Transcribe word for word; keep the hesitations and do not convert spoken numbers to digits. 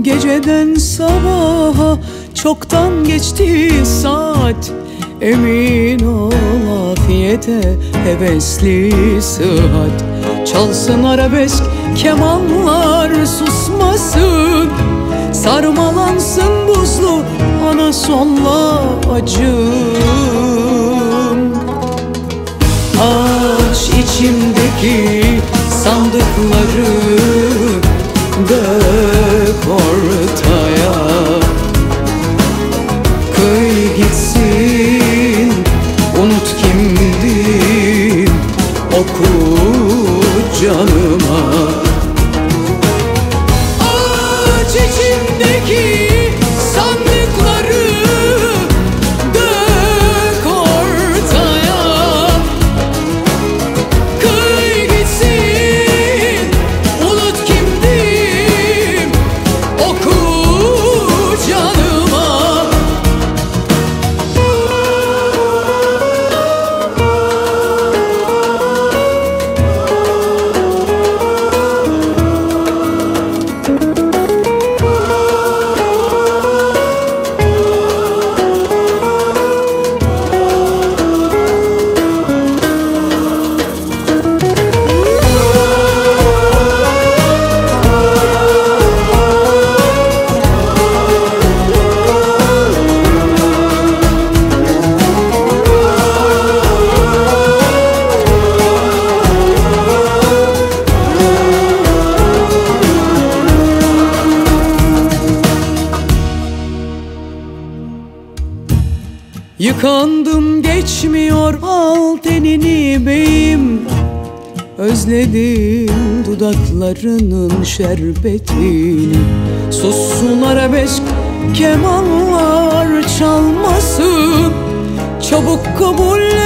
Geceden sabaha çoktan geçti saat. Emin ol afiyete hevesli sıhhat. Çalsın arabesk kemanlar susmasın. Sarmalansın buzlu anasonla acım. Aç içimdeki sandıkları, dök ortaya. Kıy gitsin, unut kimdim, oku canıma. Aç içimdeki sandıkları, dök ortaya. Kıy gitsin, unut kimdim, oku canıma. Yıkandım geçmiyor al tenini beyim. Özledim dudaklarının şerbetini. Sussun arabesk kemanlar çalmasın. Çabuk kabul